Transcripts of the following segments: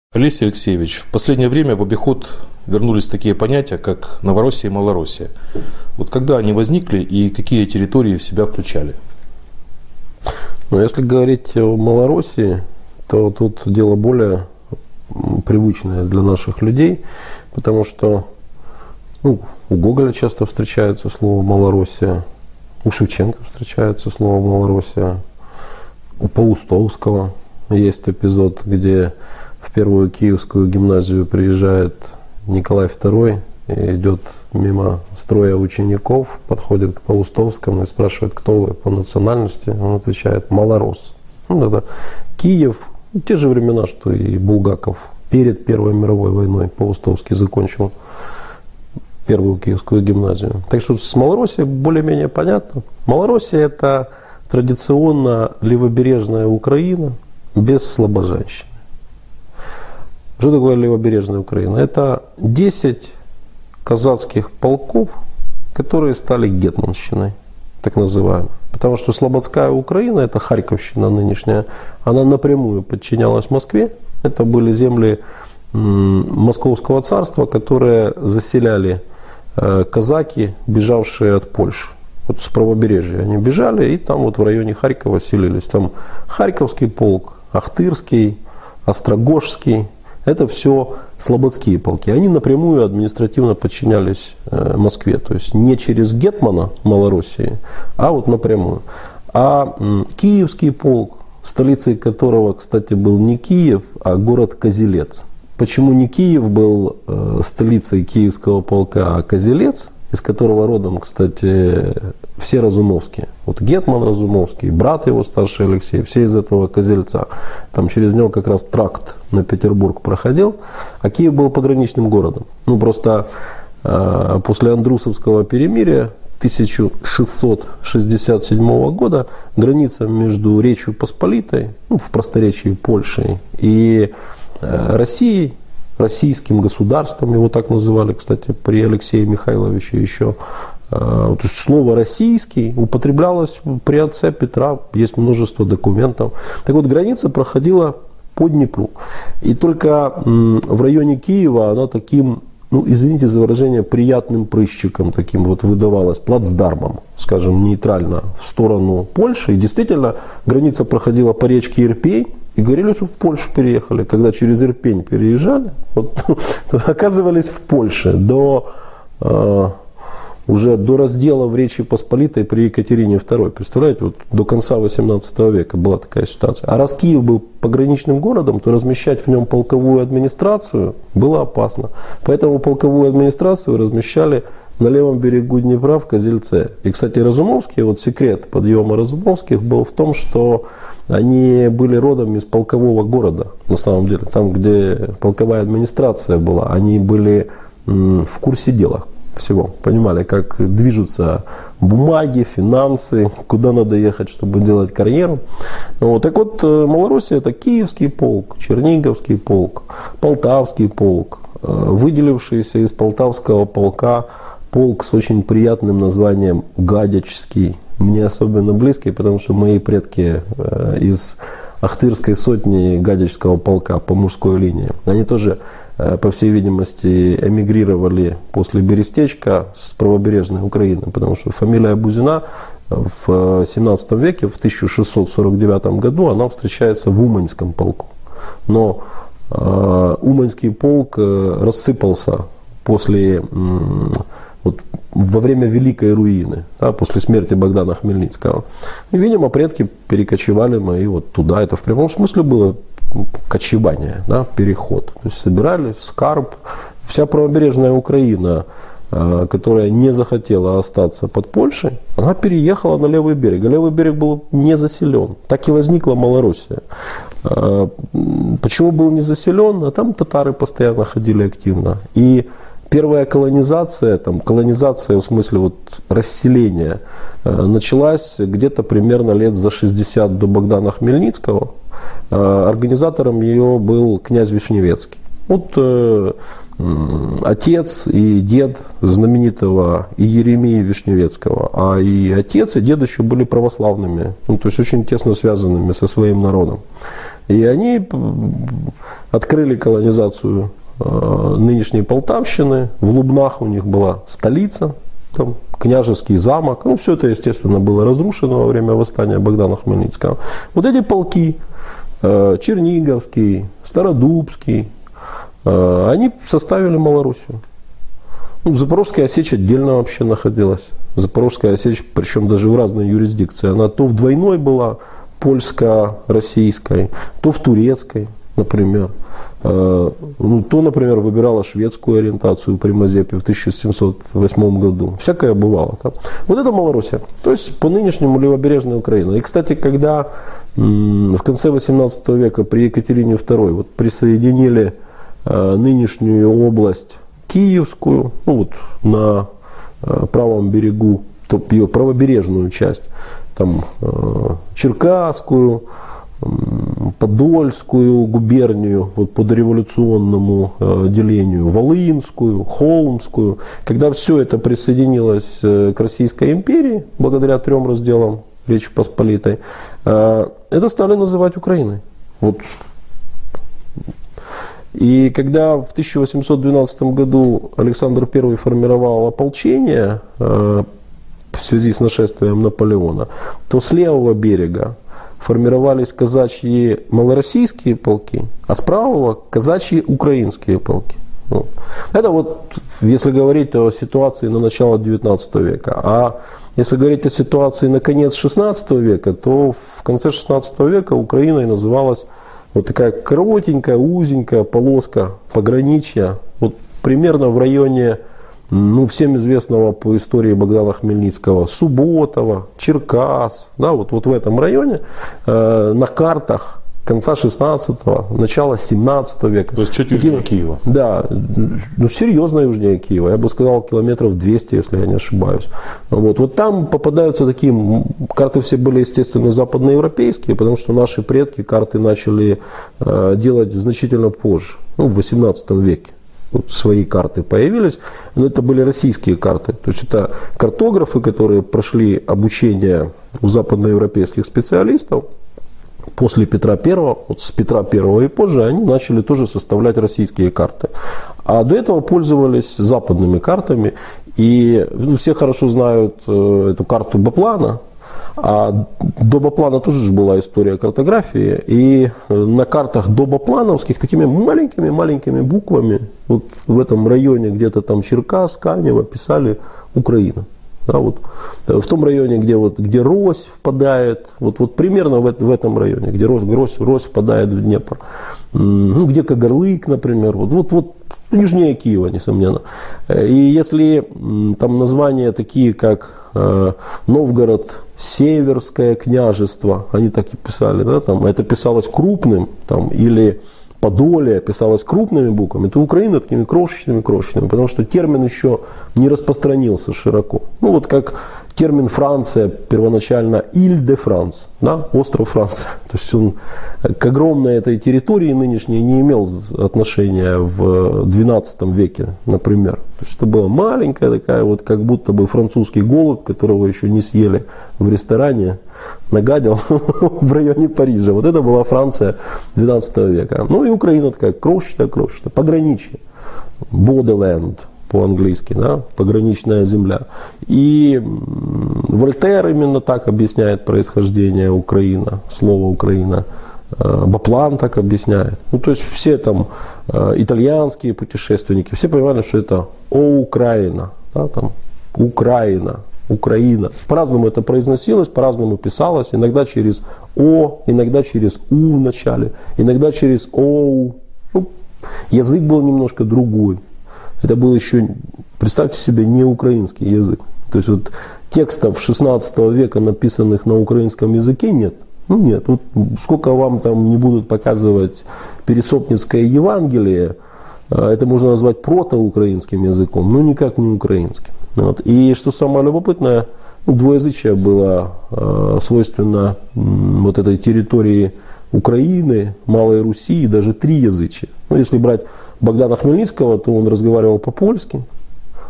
Олесь Алексеевич, в последнее время в обиход вернулись такие понятия, как Новороссия и Малороссия. Вот когда они возникли и какие территории в себя включали? Но если говорить о Малороссии, то тут дело более привычное для наших людей, потому что у Гоголя часто встречается слово «Малороссия», у Шевченко встречается слово «Малороссия», у Паустовского есть эпизод, где в первую Киевскую гимназию приезжает Николай II и идет мимо строя учеников, подходит к Паустовскому и спрашивает, кто вы по национальности. Он отвечает: малорос. Это Киев, те же времена, что и Булгаков. Перед Первой мировой войной Паустовский закончил первую Киевскую гимназию. Так что с Малороссией более-менее понятно. Малороссия — это традиционно левобережная Украина без слабожанщины. Что такое левобережная Украина? Это 10 казацких полков, которые стали гетманщиной, так называемой. Потому что Слободская Украина, это Харьковщина нынешняя, она напрямую подчинялась Москве. Это были земли Московского царства, которые заселяли казаки, бежавшие от Польши. Вот с правобережья они бежали и там вот в районе Харькова селились. Там Харьковский полк, Ахтырский, Острогожский. Это все слободские полки. Они напрямую административно подчинялись Москве. То есть не через гетмана Малороссии, а вот напрямую. А Киевский полк, столицей которого, кстати, был не Киев, а город Козелец. Почему не Киев был столицей Киевского полка, а Козелец, из которого родом, кстати, все Разумовские. Вот гетман Разумовский, брат его старший Алексей, все из этого Козельца. Там через него как раз тракт на Петербург проходил, а Киев был пограничным городом. Просто после Андрусовского перемирия 1667 года граница между Речью Посполитой, в просторечии Польшей, и Россией, российским государством, его так называли, кстати, при Алексее Михайловиче еще. То есть слово «российский» употреблялось при отце Петра, есть множество документов. Так вот, граница проходила по Днепру. И только в районе Киева она таким, извините за выражение, приятным прыщиком таким вот выдавалась, плацдармом, скажем, нейтрально в сторону Польши. И действительно, граница проходила по речке Ирпень. И говорили, что в Польшу переехали. Когда через Ирпень переезжали, оказывались в Польше уже до раздела в Речи Посполитой при Екатерине II. Представляете, вот до конца 18 века была такая ситуация. А раз Киев был пограничным городом, то размещать в нем полковую администрацию было опасно. Поэтому полковую администрацию размещали на левом берегу Днепра в Козельце. И, кстати, Разумовские, вот секрет подъема Разумовских был в том, что они были родом из полкового города, на самом деле. Там, где полковая администрация была, они были в курсе дела всего. Понимали, как движутся бумаги, финансы, куда надо ехать, чтобы делать карьеру. Так вот, Малороссия — это Киевский полк, Черниговский полк, Полтавский полк, выделившийся из Полтавского полка полк с очень приятным названием Гадячский. Мне особенно близкий, потому что мои предки из Ахтырской сотни Гадячского полка по мужской линии. Они тоже, по всей видимости, эмигрировали после Берестечка с правобережной Украины, потому что фамилия Бузина в 17 веке, в 1649 году, она встречается в Уманском полку. Но Уманский полк рассыпался после... во время Великой руины, после смерти Богдана Хмельницкого. И, видимо, предки перекочевали мои вот туда. Это в прямом смысле было кочевание, переход. То есть собирали скарб. Вся правобережная Украина, которая не захотела остаться под Польшей, она переехала на левый берег. А левый берег был не заселен. Так и возникла Малороссия. Почему был не заселен? А там татары постоянно ходили активно. И первая колонизация, колонизация в смысле расселения, началась где-то примерно лет за 60 до Богдана Хмельницкого. Организатором ее был князь Вишневецкий. Вот отец и дед знаменитого Иеремии Вишневецкого, а и отец, и дед еще были православными, ну, то есть очень тесно связанными со своим народом. И они открыли колонизацию нынешней Полтавщины. В Лубнах у них была столица, там княжеский замок. Ну, все это, естественно, было разрушено во время восстания Богдана Хмельницкого. Вот эти полки, Черниговский, Стародубский, они составили Малороссию. Ну, Запорожская Сечь отдельно вообще находилась. Запорожская Сечь, причем даже в разной юрисдикции. Она то в двойной была, польско-российской, то в турецкой, например. Ну, то, например, выбирала шведскую ориентацию при Мазепе в 1708 году. Всякое бывало там. Вот это Малороссия. То есть по нынешнему левобережная Украина. И, кстати, когда в конце 18 века при Екатерине II вот присоединили нынешнюю область Киевскую, ну вот на правом берегу, ее правобережную часть, там Черкасскую, Подольскую губернию вот по дореволюционному делению, Волынскую, Холмскую. Когда все это присоединилось к Российской империи, благодаря 3 разделам Речи Посполитой, это стали называть Украиной. Вот. И когда в 1812 году Александр I формировал ополчение в связи с нашествием Наполеона, то с левого берега формировались казачьи малороссийские полки, а с правого казачьи украинские полки. Это вот, если говорить о ситуации на начало 19 века. А если говорить о ситуации на конец 16 века, то в конце 16 века Украиной называлась вот такая коротенькая, узенькая полоска пограничья, вот примерно в районе, ну, всем известного по истории Богдана Хмельницкого, Субботова, Черкас, да, вот в этом районе на картах конца 16-го, начала 17 века. То есть чуть южнее Киева. Да, ну серьезно южнее Киева. Я бы сказал, километров 200, если я не ошибаюсь. Вот там попадаются такие, карты все были, естественно, западноевропейские, потому что наши предки карты начали делать значительно позже, ну, в 18 веке. Вот свои карты появились, но это были российские карты. То есть это картографы, которые прошли обучение у западноевропейских специалистов. После Петра I, вот с Петра I и позже, они начали тоже составлять российские карты. А до этого пользовались западными картами. И все хорошо знают эту карту Боплана. А до Боплана тоже же была история картографии. И на картах добоплановских такими маленькими буквами вот в этом районе, где-то там Черкас, Канева, писали Украина. Да, вот в том районе, где Рось впадает, вот примерно в этом районе, где Рось впадает в Днепр, ну, где Кагарлык, например, вот южнее Киева, несомненно. И если там названия такие, как Новгород, Северское княжество, они так и писали, да, там, это писалось крупным, там, или Подоле писалось крупными буквами, то Украина такими крошечными, потому что термин еще не распространился широко. Ну вот как термин Франция первоначально Иль-де-Франс, да, остров Франция. То есть он к огромной этой территории нынешней не имел отношения в XII веке, например. То есть это была маленькая такая, вот как будто бы французский голубь, которого еще не съели в ресторане, нагадил в районе Парижа. Вот это была Франция XII века. Ну и Украина такая крошечная, пограничье. Бодиленд по-английски, да, пограничная земля. И Вольтер именно так объясняет происхождение Украина, слово Украина. Боплан так объясняет. Ну, то есть все там итальянские путешественники, все понимали, что это Украина, да, там Украина. По-разному это произносилось, по-разному писалось, иногда через О, иногда через У в начале, иногда через Оу. Ну, язык был немножко другой. Это был еще, представьте себе, не украинский язык. То есть вот текстов 16 века, написанных на украинском языке, нет. Ну нет, вот сколько вам там не будут показывать Пересопницкое Евангелие, это можно назвать протоукраинским языком, но никак не украинским. Вот. И что самое любопытное, двуязычие было свойственно вот этой территории Украины, Малой Руси и даже триязычия. Ну, если брать Богдана Хмельницкого, то он разговаривал по-польски,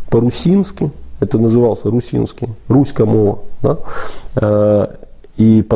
по-русински, это назывался русинский, руська мова, да? И